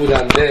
بودن به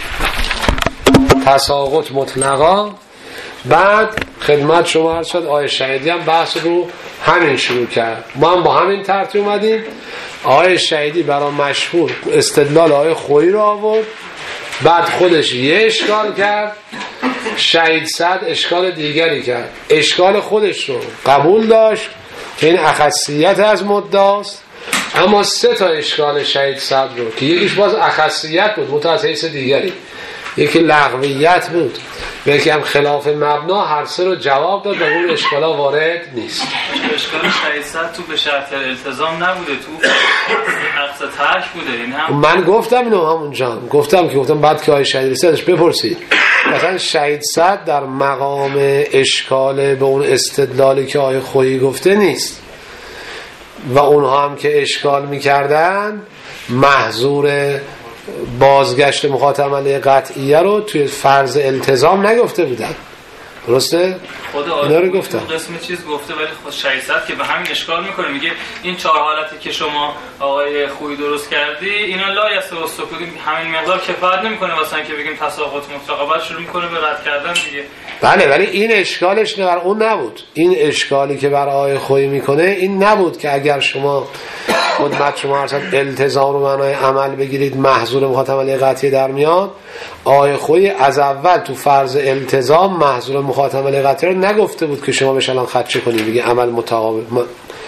تساقط مطلقا. بعد خدمت شما عرض شد آیه شهیدی هم بحث رو همین شروع کرد. ما هم با همین ترتیب اومدیم. آیه شهیدی برای مشهور استدلال آیه خویی رو آورد، بعد خودش یه اشکال کرد، شهید صد اشکال دیگری کرد. اشکال خودش رو قبول داشت که این اخصیت از مدعاست، اما 3 تا اشکال شهید صد رو که یکیش باز اخصیت بود متأسیس دیگری، یکی لغویت بود و یکی هم خلاف مبنا، هر 3 رو جواب داد و اون اشکالا وارد نیست. اشکال شهید صد تو به شرط التزام نبوده، تو عقص ترک بوده. من گفتم اینو همونجا گفتم بعد که آیه شهید صدش بپرسید مثلا شهید صد در مقام اشکال به اون استدلالی که آیه خویی گفته نیست و اونها هم که اشکال میکردن محظور بازگشت مخاطب علیه قطعیه رو توی فرض التزام نگفته بودن. درسته؟ اینا رو گفتم. قسم چیز گفته ولی خود شهید صد که به همین اشکال میکنه، میگه این 4 حالتی که شما آقای خویی درست کردی اینا لا یستوی سکوت، همین مقدار کفایت نمیکنه واسه اینکه بگیم تساقط مطلقا، بعد شروع میکنه به رد کردن دیگه. بله، ولی این اشکالش بر اون نبود. این اشکالی که بر آقای خویی میکنه این نبود که اگر شما خدمت شما ارسل التزام رو معنای عمل بگیرید محظور مخاطب علیه قطعی در میاد. آقای خویی از اول تو فرض التزام محظور مخاطب علیه قطعی رو نگفته بود که شما بهش الان خدشه کنید بگی عمل متقابل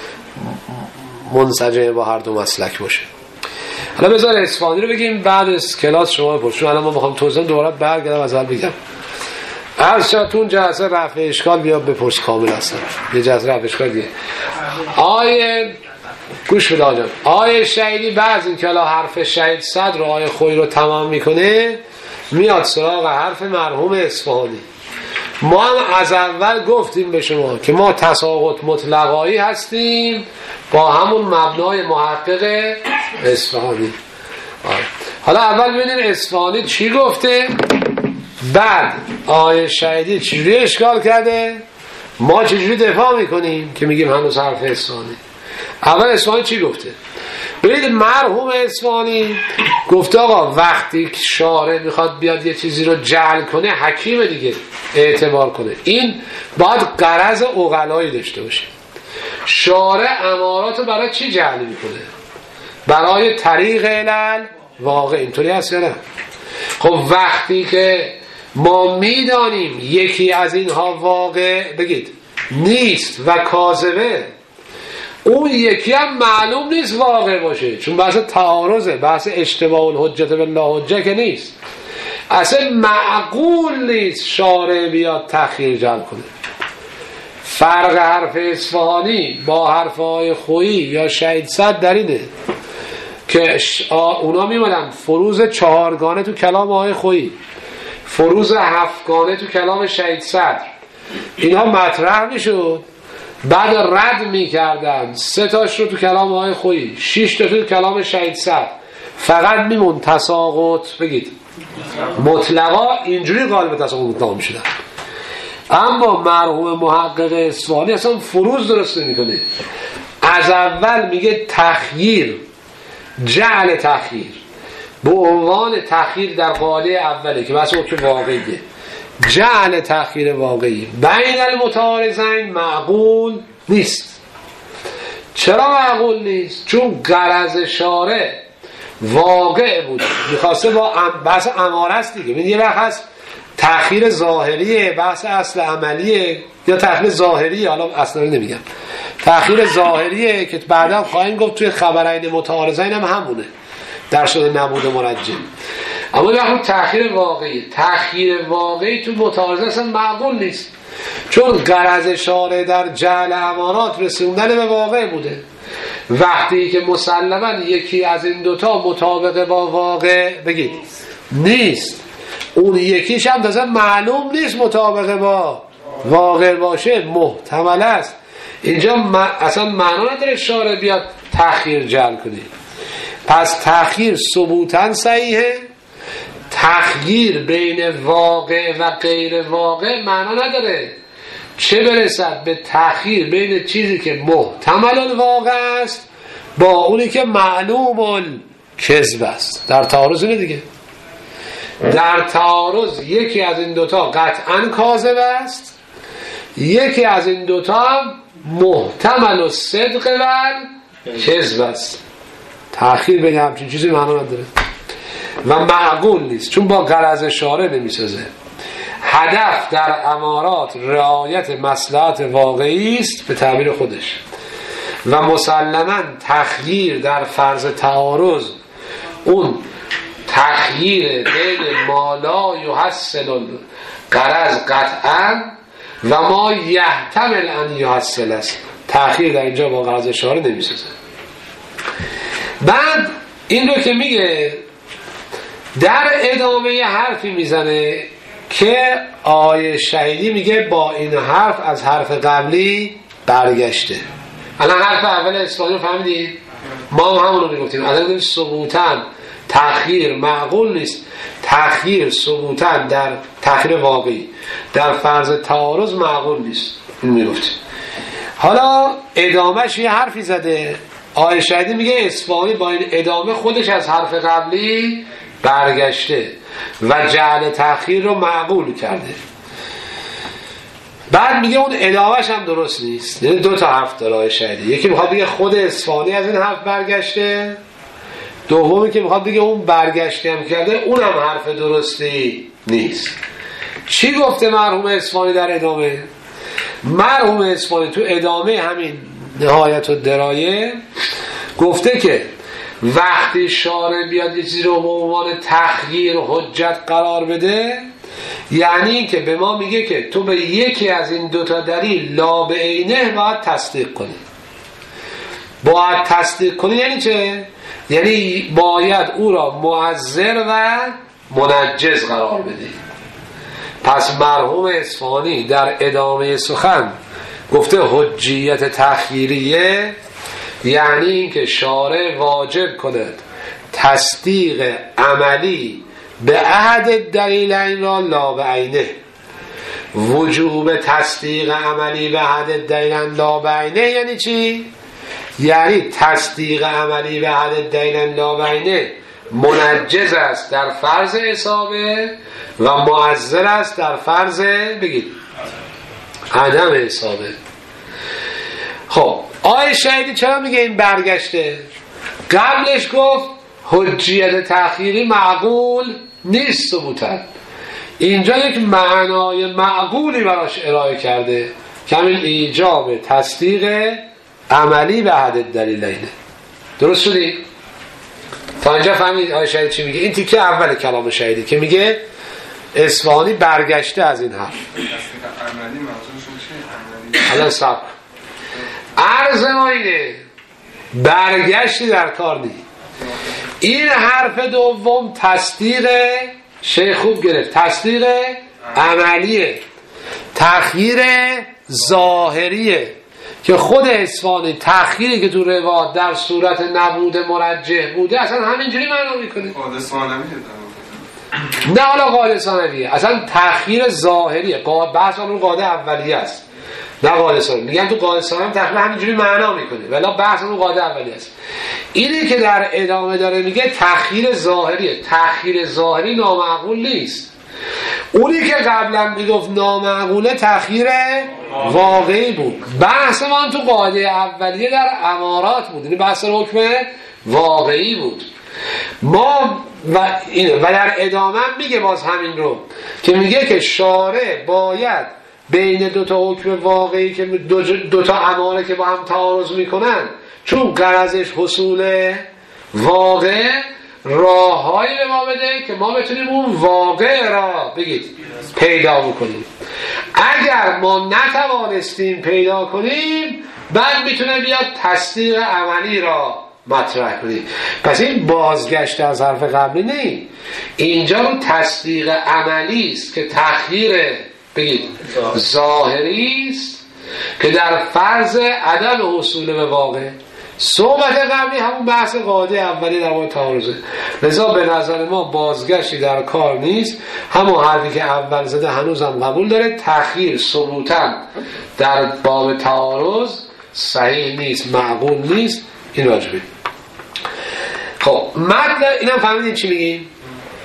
منسجم با هر دو مسلک باشه. حالا بذار اصفهانی رو بگیم بعد از کلاس شما بپرسید. الان ما میخوام توضیح دوباره برگردم از اول بگم. عرض شد تو جلسه رفع اشکال بیا بپرس کامل هستن. یه جلسه رفع اشکال دیگه. آیه گوش بده آجان. آیه شهیدی بعض این که الان حرف شهید صد رو آیه خویی رو تمام میکنه میاد سراغ حرف مرحوم اصفهانی. ما هم از اول گفتیم به شما که ما تساقط مطلقایی هستیم با همون مبنای محقق اصفهانی. حالا اول ببینیم اصفهانی چی گفته، بعد آیه شهیدی چجوری اشکال کرده، ما چجوری دفاع میکنیم که میگیم هنوز حرف اصفهانی. اول اصفهانی چی گفته؟ ببینید مرحوم اصفهانی گفته آقا وقتی که شارع میخواد بیاد یه چیزی رو جعل کنه حکیم دیگه اعتبار کنه، این باید غرض عقلایی داشته باشه. شارع امارات رو برای چی جعل میکنه؟ برای طریق علل واقع. اینطوری هست یا نه؟ خب وقتی که ما میدانیم یکی از اینها واقع بگید نیست و کاذبه، اون یکی هم معلوم نیست واقع باشه، چون بحث تعارضه، بحث اشتباه الحجت بالله حجه که نیست. اصلا معقول نیست شارع بیاد تأخیر جلب کنه. فرق حرف اصفهانی با حرف آقای خویی یا شهید صد در اینه که اونا میمونن فروض 4 گانه تو کلام آقای خویی، فروض 7 گانه تو کلام شهید صد، اینا مطرح میشد بعد رد میکردن 3 تاش رو تو کلام آقای خویی، 6 تا تو کلام شهید صد، فقط میمون تساقط بگید مطلقا. اینجوری غالب تساقط مطلقا میشدن. اما مرحوم محقق اصفهانی اصلا فروض درست نمیکنه، از اول میگه تخییر، جعل تخییر به عنوان تخییر در قاعده اوله که بس که واقعیه، جعل تخییر واقعی بین المتعارضین معقول نیست. چرا معقول نیست؟ چون غرض شارع واقع بود، میخواسته با بحث اماره است دیگه. یه وقت هست تأخیر ظاهریه، بحث اصل عملیه، یا تأخیر ظاهریه، حالا اصلا نمیگم، تأخیر ظاهریه که بعدا خواهیم گفت توی خبرین متعارضین هم همونه در شده نبود مرجم. اما وقتی تأخیر واقعی، تأخیر واقعی تو متعارضه اصلا معقول نیست، چون غرض شارع در جعل امارات رسوندن به واقع بوده. وقتی که مسلما یکی از این دوتا مطابق با واقع بگید نیست، اون یکیش هم مثلا معلوم نیست مطابق با واقع باشه، محتمل است، اینجا اصلا معنا نداره شارع بیاد تأخیر جعل کنه. پس تأخیر ثبوتاً صحیحه، تخییر بین واقع و غیر واقع معنا نداره، چه برسد به تأخیر بین چیزی که محتمل الواقع است با اونی که معلوم الکذب است. در تعارض اینه دیگه. در تعارض یکی از این دوتا قطعا کاذب است، یکی از این دوتا محتمل و صدق و کذب است. تأخیر بین همچین چیزی معنا نداره و معقول نیست، چون با غرض شارع نمیسازه. هدف در امارات رعایت مصلحت واقعی است به تعبیر خودش و مسلماً تخییر در فرض تعارض، اون تخییر بین ما لا یحصل غرض قطعا و ما یحتمل ان یحصل است. تخییر در اینجا با غرض شارع نمیسازه. بعد این رو که میگه در ادامه یه حرفی میزنه که آیه شهیدی میگه با این حرف از حرف قبلی برگشته. الان حرف اول اصفهانی رو فهمیدید؟ ما همون رو میگفتیم. الان ثبوتاً تأخیر معقول نیست، تأخیر ثبوتاً در تأخیر واقعی در فرض تعارض معقول نیست، این میگفتیم. حالا ادامهش یه حرفی زده. آیه شهیدی میگه اصفهانی با این ادامه خودش از حرف قبلی برگشته و جعل تأخیر رو معقول کرده. بعد میگه اون ادامهش هم درست نیست. یعنی دو تا حرف داره آیه شهیدی. یکی میخواد بگه خود اصفهانی از این حرف برگشته، دومی که میخواد بگه اون برگشته هم کرده اونم حرف درستی نیست. چی گفته مرحوم اصفهانی در ادامه؟ مرحوم اصفهانی تو ادامه همین نهایت الدرایه گفته که وقتی شارع بیاد یه چیزی رو به عنوان تخییر حجت قرار بده، یعنی این که به ما میگه که تو به یکی از این دوتا دلیل لا به عینه باید تصدیق کنی. باید تصدیق کنی یعنی چه؟ یعنی باید او را معذر و منجز قرار بده. پس مرحوم اصفهانی در ادامه سخن گفته حجیت تخییریه یعنی اینکه شارع واجب کند تصدیق عملی به احد دلیلین را لا به عینه. وجوب تصدیق عملی به احد دلیلین لا به عینه یعنی چی؟ یعنی تصدیق عملی به احد دلیلین لا به عینه منجز است در فرض اصابه و معذر است در فرض بگید عدم اصابه. خب آیه شهیدی چرا میگه این برگشته؟ قبلش گفت حجیت تأخیری معقول نیست ثبوتاً. اینجا یک معنای معقولی براش ارائه کرده که همین ایجاب تصدیق عملی به احد دلیلینه. درست شدی؟ تا اینجا فهمید آیه شهیدی چی میگه؟ این تیکه اول کلام شهیدی که میگه اصفهانی برگشته از این حرف. عملی منظورشون چیه؟ الان صبر. عرض ما اینه برگشتی در کار نیست. این حرف دوم تصدیق شیخ خوب گرفت، تصدیق عملیه، تأخیر ظاهریه که خود اصفهانی تأخیری که تو روایات در صورت نبود مرجح بوده اصلا همینجوری معنا میکنه. نه حالا قاعده ثانویه، اصلا تأخیر ظاهریه. بحث اون قاعده اولیه است نه قاعده ثانویه. میگم تو قاعده ثانویه تأخیر همینجوری معنا میکنه ولی بحث اون قاعده اولیه است. اینی که در ادامه داره میگه تأخیر ظاهریه. تأخیر ظاهری نامعقول نیست. اونی که قبلا میگفت نامعقوله تأخیر واقعی بود. بحث ما تو قاعده اولیه در امارات بود، یعنی بحث حکم واقعی بود. ما و در ادامه میگه باز همین رو که میگه که شارع باید بین دوتا حکم واقعی که دوتا اماره که با هم تعارض میکنن چون غرضش حصول واقع راههایی به ما بده که ما بتونیم اون واقع را بگید پیدا بکنیم. اگر ما نتوانستیم پیدا کنیم بعد میتونه بیاد تصدیق عملی را مطرح کنیم. پس این بازگشت از حرف قبلی نه، اینجا رو تصدیق عملی است که تخییر بگید ظاهری است که در فرض عدم حصول به واقع. صحبت قبلی همون بحث قاعده اولی در مورد تعارضه. لذا به نظر ما بازگشتی در کار نیست. همون حرفی که اول زده هنوز هم قبول داره. تأخیر ثبوتاً در باب تعارض صحیح نیست، معقول نیست. این راجبه. خب متن اینم فهمیدین چی میگیم؟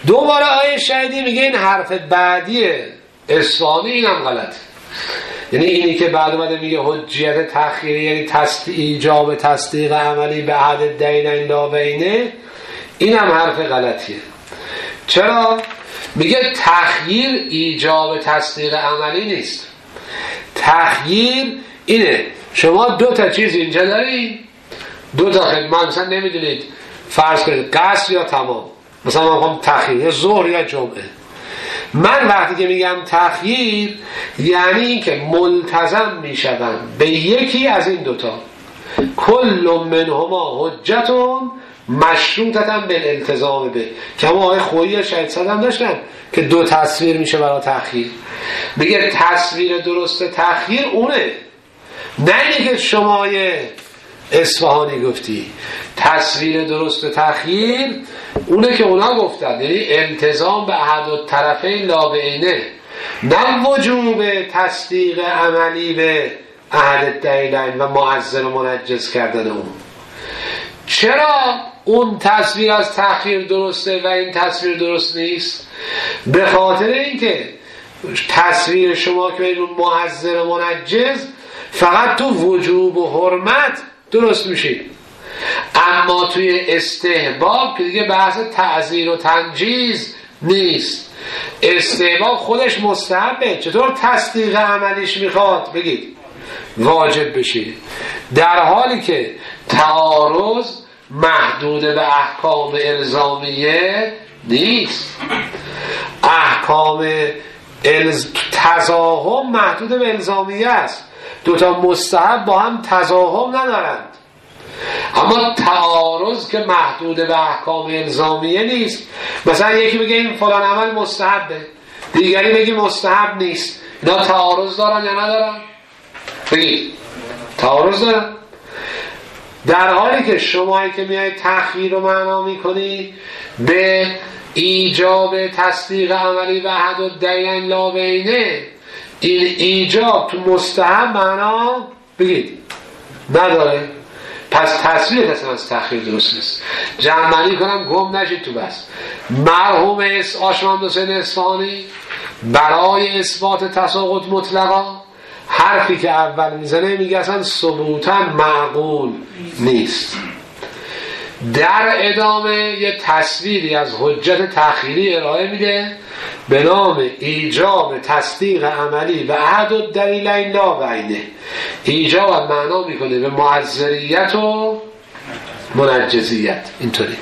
دوباره آیه شهیدی میگه این حرف بعدی اصفهانی اینم غلط. یعنی اینی که بعد اومده میگه حجیت تخیری یعنی ایجاب تصدیق عملی به عهد دینین لا بینه، اینم حرف غلطیه. چرا؟ میگه تخییر ایجاب تصدیق عملی نیست. تخییر اینه شما دو تا چیز اینجا دارید، دو تا خدمت، مثلا نمیدونید فرض کنید قصر یا تمام، مثلا من میگم تخییر یا ظهر یا جمعه. من وقتی که میگم تخییر یعنی این که ملتزم میشوند به یکی از این دوتا، کل منهما حجتون مشروطتاً بالالتزام به، که ما آقای خویی شهید صدم داشتن که دو تصویر میشه برای تخییر. میگه تصویر درست تخییر اونه، نه اینی که شما اصفهانی گفتی. تصویر درست تخییر اونه که اونا گفتن، یعنی التزام به احد الطرفین لا بینه، نه وجوب تصدیق عملی به احد دینین و معزل و منجز کردن اون. چرا اون تصویر از تخییر درسته و این تصویر درست نیست؟ به خاطر اینکه تصویر شما که بین معزل و منجز فقط تو وجوب و حرمت درست میشه، اما توی استحباب که دیگه بحث تعزیر و تنجیز نیست. استحباب خودش مستحبه، چطور تصدیق عملیش میخواد بگید واجب بشه، در حالی که تعارض محدود به احکام الزامیه نیست. احکام تزاحم محدود به الزامیه است، دوتا مستحب با هم تزاحم ندارند، اما تعارض که محدود به احکام الزامیه نیست. مثلا یکی بگه این فلان عمل مستحبه، دیگری بگه مستحب نیست، اینا تعارض دارن یا ندارن؟ بگید تعارض دارن. در حالی که شمایی که میای تخییر رو معنا میکنی به ایجاب تصدیق عملی و احد الدینین لا بینه، این ایجاب تو مستحب معنا بگید نداره، پس تصویر کسی از تخییر درست نیست. جمعنی کنم گم نشید تو بس. مرحوم آشمند حسین اصفهانی برای اثبات تساقط مطلقا حرفی که اول میزنه میگه اصلا ثبوتا معقول نیست. در ادامه یه تصویری از حجت تخییری ارائه میده به نام ایجاب تصدیق عملی و احد الدلیلین لا بینه. ایجاب معنا میکنه به معذریت و منجزیت. اینطوری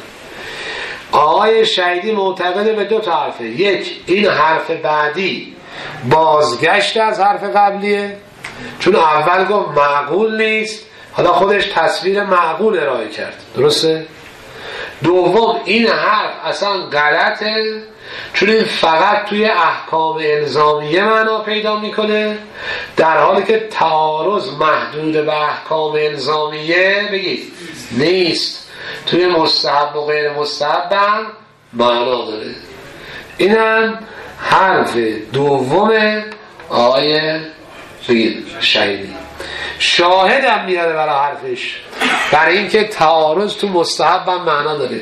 آقای شهیدی معتقده به دو تا حرفه، یک این حرف بعدی بازگشت از حرف قبلیه، چون اول گفت معقول نیست، حالا خودش تصویر معقول ارائه کرد، درسته؟ دوم این حرف اصلا غلطه، چون این فقط توی احکام الزامیه معنا پیدا میکنه، در حالی که تعارض محدود به احکام الزامیه بگید نیست، توی مستحب و غیر مستحب هم معنا داره. اینم حرف دوم آیه بگید شهیدی. شاهدم میاره برای حرفش، برای اینکه تعارض تو مستحب هم معنا داره.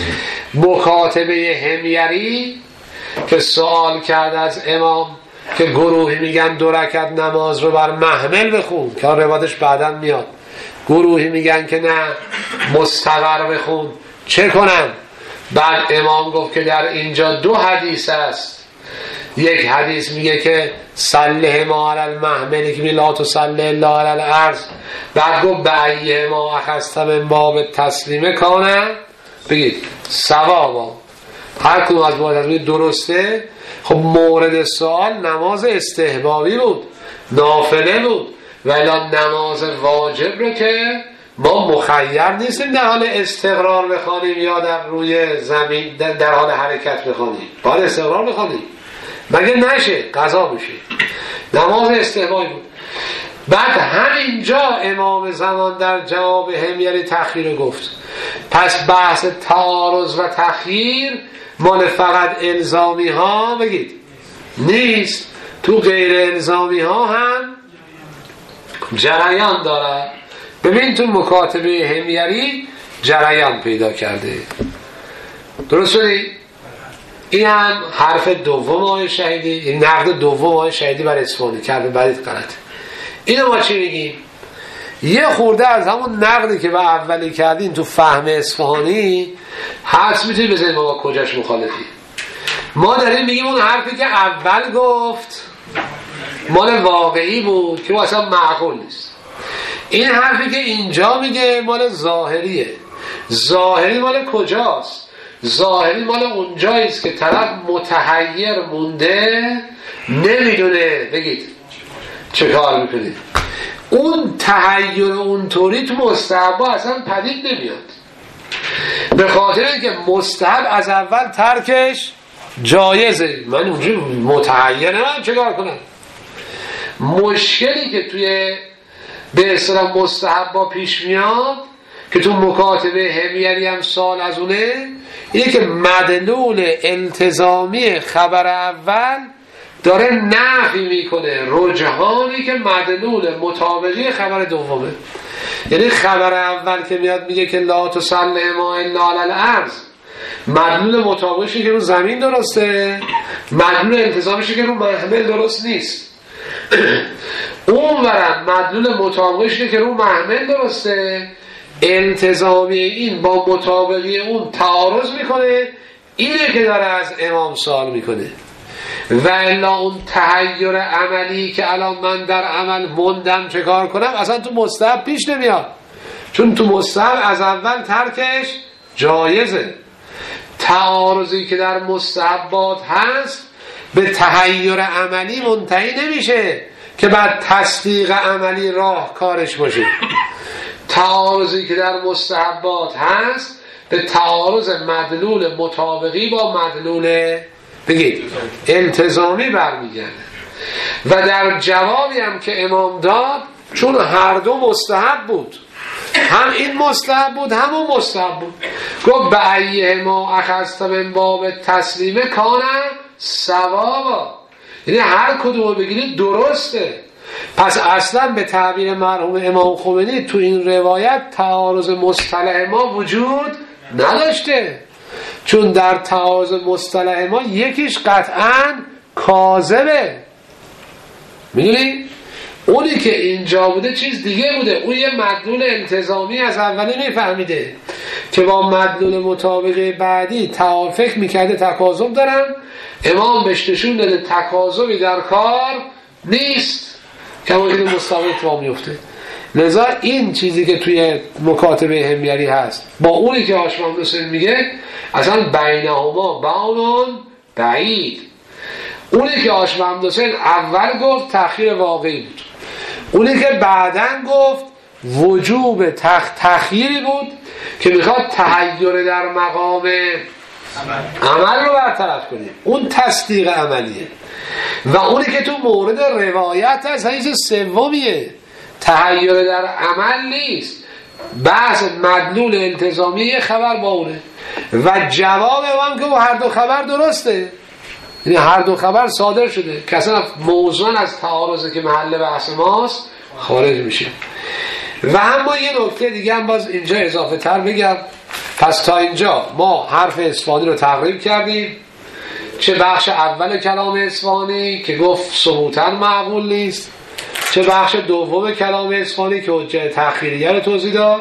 مکاتبه حمیری که سوال کرد از امام که گروهی میگن 2 رکعت نماز رو بر محمل بخون، که روایتش بعداً میاد، گروهی میگن که نه مستقر بخون، چه کنم؟ بعد امام گفت که در اینجا 2 حدیث است، یک حدیث میگه که صله ما علی المحمل که لا تصلی الا علی الارض، بعد گفت به ایه ما اخذت من باب تسلیمه کانه بگید ثوابا، هر کدوم از باید درسته. خب مورد سوال نماز استحبابی بود، نافله بود، ولی نماز واجب رو که ما مخیر نیستیم در حال استقرار بخوانیم یا در روی زمین در حال حرکت بخوانیم، باید استقرار بخوانیم مگه نشه قضا بشه. نماز استحبابی بود. بعد همینجا امام زمان در جواب حمیری تخییر گفت، پس بحث تعارض و تخییر مال فقط الزامی ها بگید نیست، تو غیر الزامی ها هم جریان داره. ببین تو مکاتبه حمیری جریان پیدا کرده، درست شدی؟ این هم حرف دوم آقای شهیدی، این نقد دوم آقای شهیدی بر اصفهانی که حرف بعدیت غلطه. اینو ما چی میگیم؟ یه خورده از همون نقدی که به اولی کردین تو فهم اصفهانی هست میتونی بزنیم ما کجاش مخالفی. ما داریم میگیم اون حرفی که اول گفت مال واقعی بود که اصلا معقول نیست. این حرفی که اینجا میگه مال ظاهریه. ظاهری مال کجاست؟ ظاهری مال اونجاییست که طرف متحیر مونده، نمیدونه بگید چه کار میکنید. اون تحیر اونطوری تو مستحب اصلا پدید نمیاد، به خاطر اینکه مستحب از اول ترکش جایزه. من اونجوری متحیر نمیم چه کار کنم. مشکلی که توی به اصطلاح مستحب پیش میاد که تو مکاتبه همیری هم سال از اونه، اینه که مدلول التزامی خبر اول داره نفی میکنه رجحانی که مدلول مطابقی خبر دومه. یعنی خبر اول که میاد میگه که لا تصلی ما الا علی الارض، مدلول مطابقشی که رو زمین درسته، مدلول التزامشی که رو محمل درست نیست. اون ورم مدلول مطابقشی که رو محمل درسته، التزامی این با مطابقی اون تعارض میکنه. اینه که داره از امام سوال میکنه. و الا اون تحیر عملی که الان من در عمل موندم چه کار کنم اصلا تو مستحب پیش نمیاد، چون تو مستحب از اول ترکش جایزه. تعارضی که در مستحبات هست به تحیر عملی منتهی نمیشه که بعد تصدیق عملی راه کارش باشه. تعارضی که در مستحبات هست به تعارض مدلول مطابقی با مدلول بگید التزامی برمیگرده. و در جوابی هم که امام داد، چون هر دو مستحب بود، هم این مستحب بود هم اون مستحب بود، گفت به ایه ما اخذت من باب تسلیمه کانه ثوابا، یعنی هر کدوم بگیرید درسته. پس اصلا به تعبیر مرحوم امام خمینی تو این روایت تعارض مصطلح ما وجود نداشته، چون در تعارض مصطلح ما یکیش قطعاً کاذبه. میدونی؟ اونی که اینجا بوده چیز دیگه بوده، اون یه مدلول التزامی از اولی نفهمیده که با مدلول مطابقه بعدی فکر میکرده تکاذب دارن، امام بهش نشون داده تکاذبی در کار نیست که همون مستقیم اتفاق میفته. لذا این چیزی که توی مکاتبه همیری هست با اونی که هاشم حسین میگه اصلا بینهما بعون بعید. اونی که هاشم حسین اول گفت تأخیر واقعی بود، اونی که بعداً گفت وجوب تأخیری بود که میخواد تحیر در مقام عمل رو برطرف کنیم، اون تصدیق عملیه. و اونی که تو مورد روایت هست حیث سومیه، تحیر در عمل نیست، بحث مدلول التزامی خبر با اونه. و جواب هم که هر دو خبر درسته، یعنی هر دو خبر صادر شده که اصلا موضوع از تعارضه که محل بحث ماست خارج میشه. و اما یه نکته دیگه هم باز اینجا اضافه تر بگم. پس تا اینجا ما حرف اصفهانی رو تقریب کردیم، چه بخش اول کلام اصفهانی که گفت ثبوتاً معقول نیست، چه بخش دوم کلام اصفهانی که حجت تأخیریه رو توضیح داد،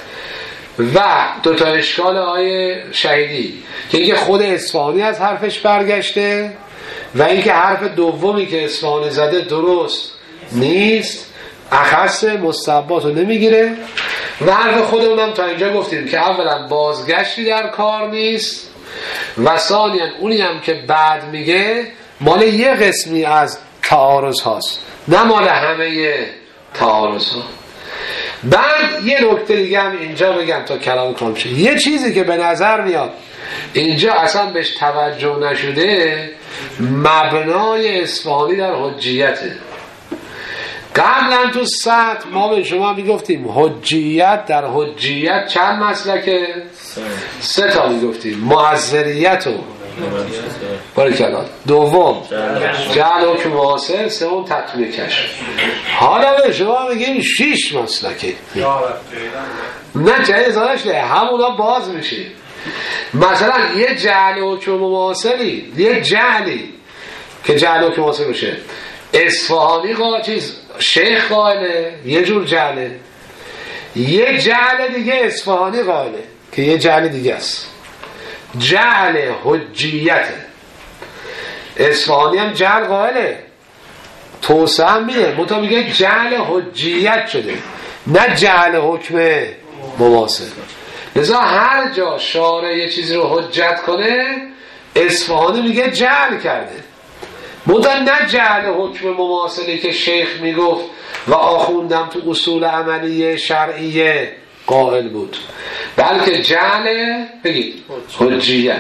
و دوتا اشکال آیه شهیدی که اینکه خود اصفهانی از حرفش برگشته و اینکه حرف دومی که اصفهانی زده درست نیست، اخص مستحبات رو نمیگیره. و حرف خودمونم تا اینجا گفتیم که اولا بازگشتی در کار نیست و ثانیاً اونی هم که بعد میگه مال یه قسمی از تعارض هاست نه مال همه تعارض ها. بعد یه نکته دیگه هم اینجا بگم تا کلام کام شه. یه چیزی که به نظر میاد اینجا اصلا بهش توجه نشده، مبنای اصفهانی در حجیته. قبلا تو سطح ما به شما میگفتیم حجیت، در حجیت چند مسلکه؟ 3 تا میگفتیم، معذریت و باریکلا، دوم جعل حکم معاصر، سوم تطمیع کشف. حالا به شما میگیم 6 مسلکه. نه جایی ازادش نه، همونا باز میشه. مثلا یه جعل حکم مماثلی، یه جعلی که جعل حکم مماثل بشه، اصفهانی شیخ قائله، یه جور جعله. یه جعل دیگه اصفهانی قائله که یه جعل دیگه است، جعل حجیته. اصفهانی هم جعل قائله، توسعه هم میده، منتها میگه جعل حجیت شده، نه جعل حکم مماثل. لذا هر جا شارع یه چیزی رو حجت کنه، اصفهانی میگه جعل کرده، منتها نه جعل حکم مماثلی که شیخ میگفت و آخوندم تو اصول عملیه شرعیه قائل بود، بلکه جعل بگید حجیت.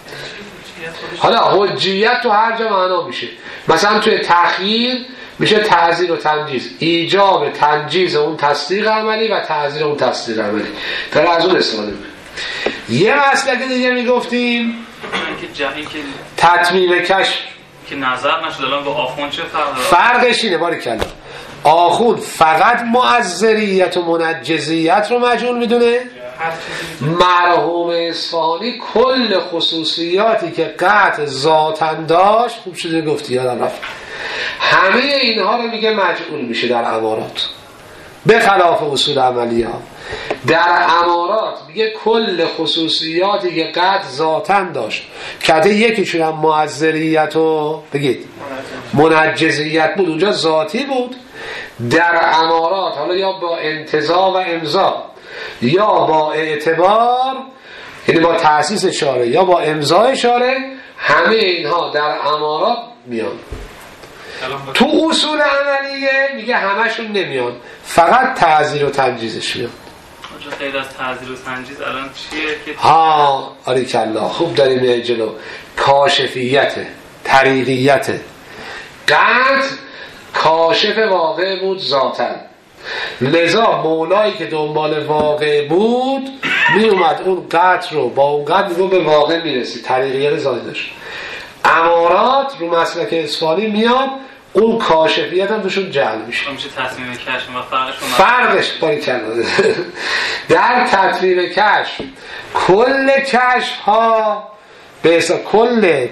حالا حجیت تو هر جا معنا میشه، مثلا توی تأخیر میشه تعزیر و تنجیز، ایجاب تنجیز اون تصدیق عملی و تعزیر اون تصدیق عملی، در از اون استفاده میکنه. یه مسئله دیگه میگفتیم تطمیع کشف که نظر نشد الان با آخوند چه فرقش اینه. باریکلا آخوند فقط معذریت و منجزیت رو مجعول میدونه، مرحوم اصفهانی کل خصوصیاتی که قطع ذاتن داشت، خوب شده گفتی یادم رفت، همه اینها رو میگه مجعول میشه در امارات، به خلاف اصول عملیه ها. در امارات میگه کل خصوصیاتی که قطع ذاتن داشت که یکیشون هم معذریت و بگید منجزیت بود، اونجا ذاتی بود. در امارات حالا یا با انتزاع و امضا یا با اعتبار، یعنی با تأسیس شارع یا با امضای شارع، همه اینها در امارات میان. تو اصول عملیه میگه همشون نمیان، فقط تعزیر و تنجیزش میان. غیر از تعزیر و تنجیز الان چیه که آریکالله خوب داریم میای جلو. کاشفیته، طریقیته. قطع کاشف واقع بود ذاتاً، لذا مولایی که دنبال واقع بود می اومد اون قطع رو با اون قطع میگو به واقع میرسی، طریقیت ذاتی داشت. امارات رو مسلک اصفهانی میاد، اون کاشفیت هم توشون جعل میشه. میشه تصمیم کشف و فرقش باری کرده در تطبیق کشف کل کشف ها به حساب کل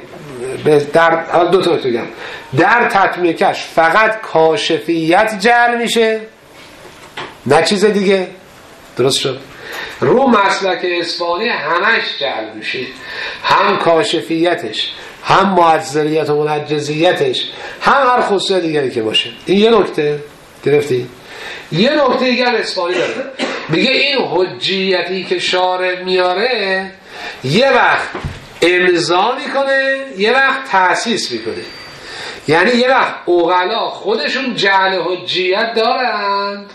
در دو تا بگم، در تطبیق کشف فقط کاشفیت جعل میشه، نه چیز دیگه. درست شد؟ رو مسلک اصفهانی همش جعل میشه، هم کاشفیتش، هم معذریت و منجزیتش، هم هر خصوصیت دیگری که باشه. این یه نکته گرفتی؟ یه نکته دیگه هم اصفهانی داره، میگه این حجیتی که شارع میاره یه وقت امضا میکنه، یه وقت تأسیس میکنه. یعنی یه وقت عقلا خودشون جعل حجیت دارند،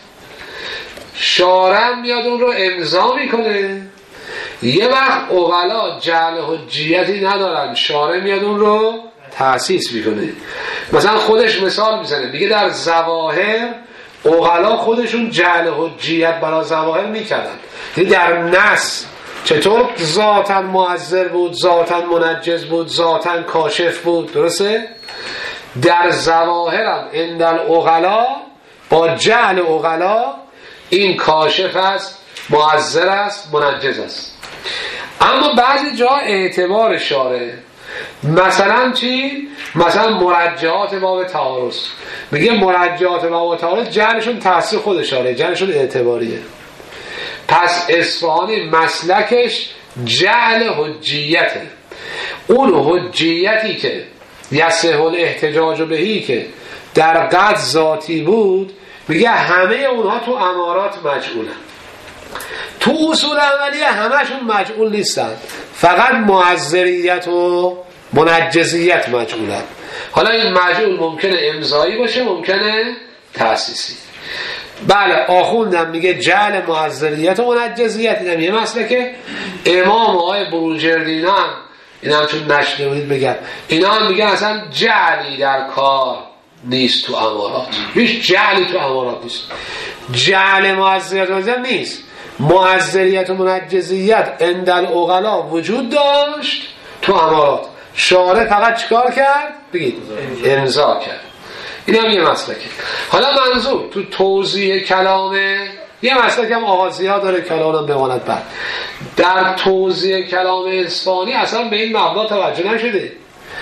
شارع میاد اون رو امضا میکنه، یه وقت عقلا جعل حجیتی ندارن، شارع میاد اون رو تأسیس میکنه. مثلا خودش مثال میزنه، میگه در ظواهر عقلا خودشون جعل حجیت برای ظواهر میکردن، یعنی در نص چطور ذاتاً معذر بود، ذاتاً منجز بود، ذاتاً کاشف بود، درسته؟ در ظواهر هم اندل عقلا با جعل عقلا این کاشف است، معذر است، منجز است. اما بعضی جا اعتبار شارع، مثلا چی؟ مثلا مرجعات باب تعارض، میگه مرجعات باب تعارض جعلشون تأثیر خود شارع، جعلشون اعتباریه. پس اصفهانی مسلکش جعل حجیته، اون حجیتی که یصح الاحتجاج بهی که در قطع ذاتی بود، میگه همه اونها تو امارات مجعولن. تو اصول عملیه همشون مجعول نیستن، فقط معذریت و منجزیت مجعولن. حالا این مجعول ممکنه امضایی باشه، ممکنه تأسیسی. بله آخوندم میگه جعل معذریت و منجزیت، اینم یه مسئله. امام آقای بروجردی اینا هم، اینا هم چون نشنوید بگم، اینا هم میگه اصلا جعلی در کار نیست تو امارات، هیچ جعلی تو امارات نیست. جعل معذریت و منجزیت نیست، معذریت و منجزیت اندل عقلا وجود داشت تو امارات، شارع فقط چیکار کرد؟ بگید امضا کرد. این هم یه مسئله. حالا منظور تو توضیح کلام یه مسئله هم آغازی‌ها داره کلام بماند بعد. در توضیح کلام اصفهانی اصلا به این مبنا توجه نشده.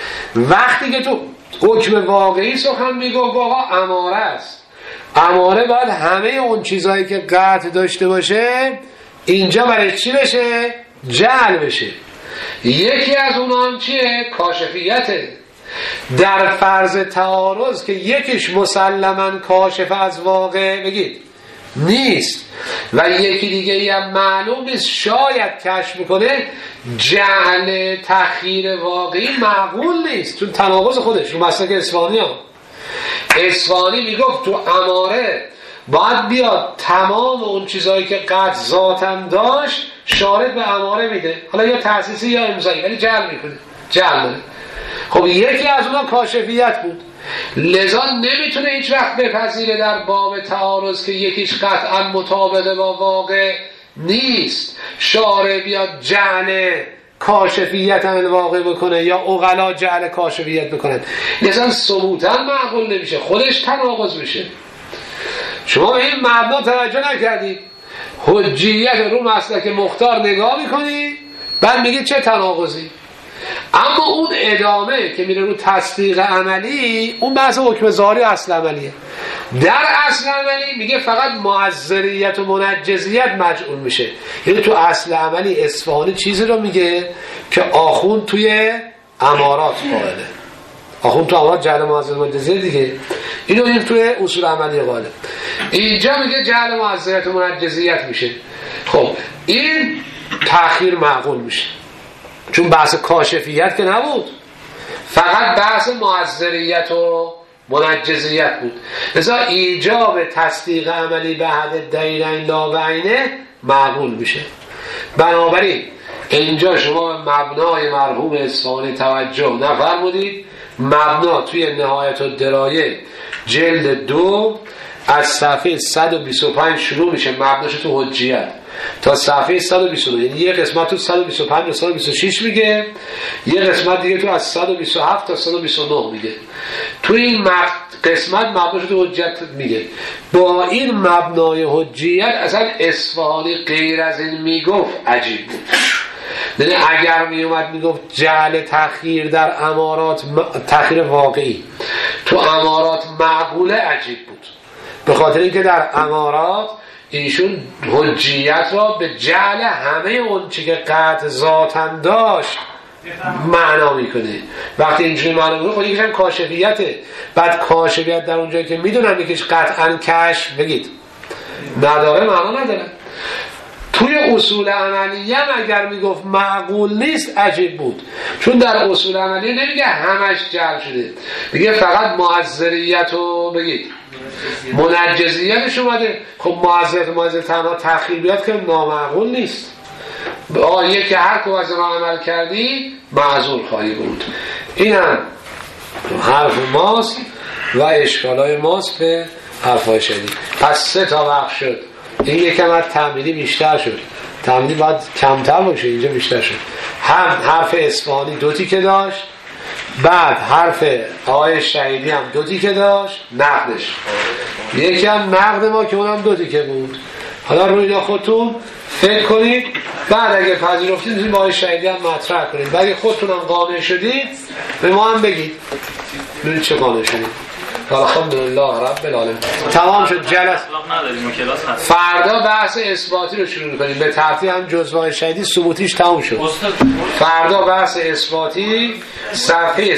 وقتی که تو حکم واقعی سخن میگفت آقا اماره است، اماره باید همه اون چیزهایی که قطع داشته باشه اینجا برای چی بشه؟ جعل بشه. یکی از اونها چیه؟ کاشفیته. در فرض تعارض که یکیش مسلماً کاشف از واقع بگید نیست و یکی دیگه ای هم معلوم نیست، شاید کشف میکنه، جعل تخییر واقعی معقول نیست، چون تناقض خودش رو مسلک اصفهانی ها. اصفهانی میگفت تو اماره باید بیاد تمام اون چیزهایی که قد ذاتم داشت شارط به اماره میده، حالا یا تأسیسی یا امضایی، ولی جعل میکنه، جعل داره. خب یکی از اونها کاشفیت بود، لذا نمیتونه هیچ وقت بپذیره در باب تعارض که یکیش قطعا مطابقه با واقع نیست، شارع بیاد جعل کاشفیت الواقع بکنه یا عقلا جعل کاشفیت بکنن، لذا ثبوتا معقول نمیشه، خودش تناقض میشه. شما به این مبنا توجه نکردید، حجیت رو مسلک مختار نگاه میکنید بعد میگید چه تناقضی. اما اون ادامه که میره رو تصدیق عملی، اون بحث حکم ظاهری اصل عملیه. در اصل عملی میگه فقط معذریت و منجزیت مجعول میشه. یعنی تو اصل عملی اصفهانی چیزی رو میگه که آخوند توی امارات قائله، آخوند تو امارات جعل معذریت و منجزیت دیگه، اینو این توی اصول عملی قائله. اینجا میگه جعل معذریت و منجزیت میشه. خب این تأخیر معقول میشه، چون بحث کاشفیت که نبود، فقط بحث معذریت و منجزیت بود. لذا ایجاب تصدیق عملی به حد دلیلین لا بعینه معقول میشه. بنابراین اینجا شما مبنای مرحوم اصفهانی توجه نفرمودید. مبنا توی نهایت الدرایه جلد 2 از صفحه 125 شروع میشه، مبناش تو حجیت تا صفحه 129، یعنی یه قسمت تو 125 و 126 میگه، یه قسمت دیگه تو از 127 تا 129 میگه. تو این قسمت مبناش تو حجیت میگه. با این مبنای حجیت اصلا اصفهانی غیر از این میگفت عجیب بود. یعنی اگر میومد میگفت جعل تخییر در امارات، تخییر واقعی تو امارات معقوله، عجیب بود، به خاطر اینکه در امارات ایشون حجیت را به جعل همه اون چی که قطع ذاتن داشت معنا میکنه. وقتی اینجوری معنا میکنه خود یکیش هم کاشفیته. بعد کاشفیت در اونجایی که میدونن یکیش قطعا کشف بگید نداره، معنا نداره. توی اصول عملیه هم اگر میگفت معقول نیست عجیب بود، چون در اصول عملیه نمیگه همش جعل شده، میگه فقط معذریت رو بگید منجزیتش اومده. خب معذریت تنها تأخیر بیاد که نامعقول نیست. آیه که هر کو از ما عمل کردی معذور خواهی بود. این هم حرف ماست و اشکالای ماست به حرفای شدید. پس 3 تا وقت شد. این یکم از تعمیلی بیشتر شد، تعمیلی باید کمتر باشه، اینجا بیشتر شد. هم حرف اصفهانی 2 تیکه داشت، بعد حرف آقای شهیدی هم 2 تیکه داشت، نقدش یکی هم نقد ما که اونم 2 تیکه بود. حالا روی اینا خودتون فکر کنید، بعد اگه پذیرفتید میتونید با آقای شهیدی هم مطرح کنید. اگه خودتون هم قانع شدید به ما هم بگید ببینید چه قانع شدید. الحمدلله رب العالمین. تمام شد جلسه. فردا بحث اثباتی رو شروع می‌کنیم به ترتیب، هم جزوه شهیدی ثبوتیش تمام شد. فردا بحث اثباتی صفحه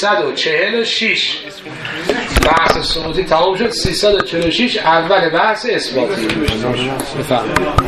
346 بحث ثبوتی تمام شد. 346 اول بحث اثباتی. بفرمایید.